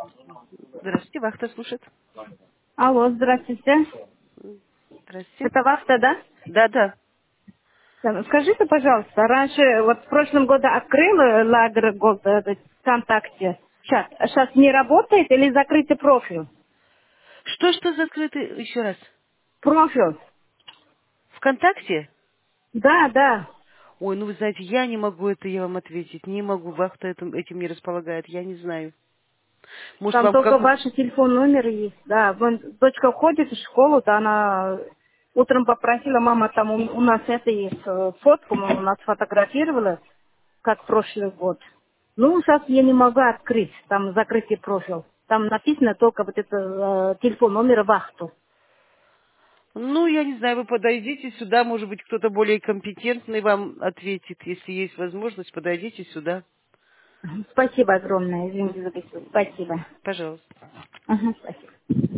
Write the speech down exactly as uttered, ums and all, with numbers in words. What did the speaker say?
Здравствуйте, вахта слушает. Алло, здравствуйте. Здравствуйте. Это Вахта, да? Да, да. Да, скажите, пожалуйста, раньше, вот в прошлом году открыл э, лагерь Голд, этот, ВКонтакте чат. А сейчас не работает или закрытый профиль? Что, что закрытый? Еще раз. Профиль. ВКонтакте? Да, да. Ой, ну вы знаете, я не могу это я вам ответить. Не могу, вахта этим, этим не располагает. Я не знаю. Может, Там вам только как... ваш телефон номер есть. Да, вон дочка ходит в школу, да, она утром попросила, мама, там у, у нас это есть, э, фотку, мама, у нас фотографировала, как прошлый год. Ну, сейчас я не могу открыть, там закрытый профиль. Там написано только вот это э, телефон номер вахту. Ну, я не знаю, вы подойдите сюда, может быть, кто-то более компетентный вам ответит. Если есть возможность, подойдите сюда. Мгм. Спасибо огромное, извините за беседу. Спасибо. Пожалуйста. Ага, спасибо.